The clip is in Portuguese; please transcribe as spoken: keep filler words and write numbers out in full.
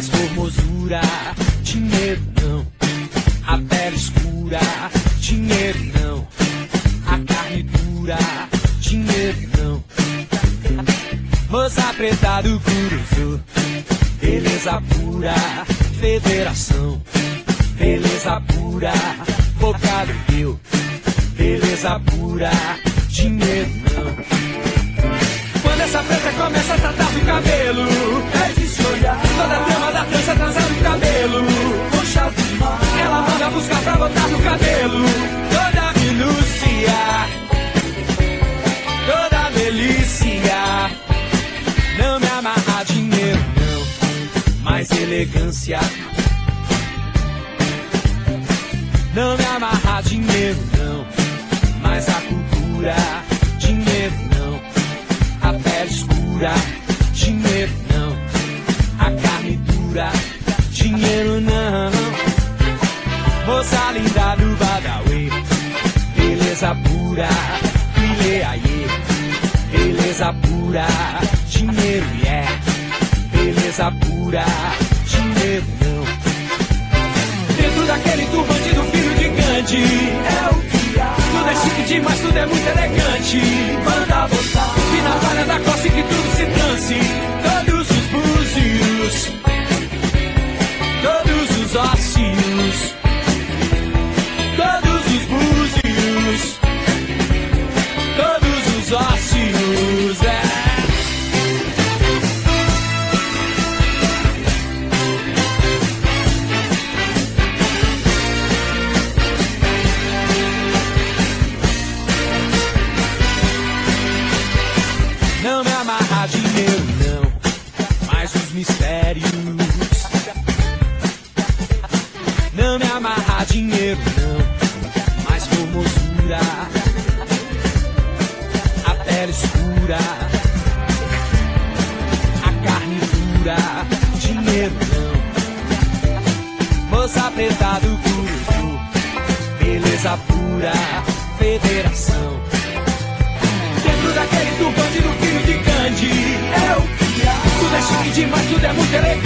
mais formosura, dinheiro não. A pele escura, dinheiro não. A carne dura, dinheiro não. Moça preta do Curuzu, beleza pura, federação. Beleza pura, boca do Rio. Beleza pura, dinheiro não. Quando essa preta começa a tratar do cabelo, é de se olhar. Toda a trama da trança transando o cabelo. Puxa de mar, ela manda buscar pra botar no cabelo. Toda minúcia, toda delícia. Não me amarra dinheiro não, mais elegância. Não me amarra dinheiro não, mas a cultura. Dinheiro não, a pele escura. Dinheiro não, a carne dura. Dinheiro não. Moça linda do Badawi, beleza pura. Filé aie, beleza pura. Dinheiro é, yeah. Beleza pura. Dinheiro não. Dentro daquele turbante do filho de Gandhi, é o que há. Tudo é chique demais, tudo é muito elegante. Manda botar, e na palha da costa que tudo se transe. Todos os búzios, todos os ósseos, todos os búzios, todos os ósseos, é. Não me amarra dinheiro não, mais os mistérios. Não me amarra dinheiro não, mais formosura. A pele escura, a carne dura. Dinheiro não. Moça preta do Curuzu, beleza pura, federação. Dentro daquele turbante do filho de Gandhi, é o que há. Tudo é chique demais, tudo é muito elegante.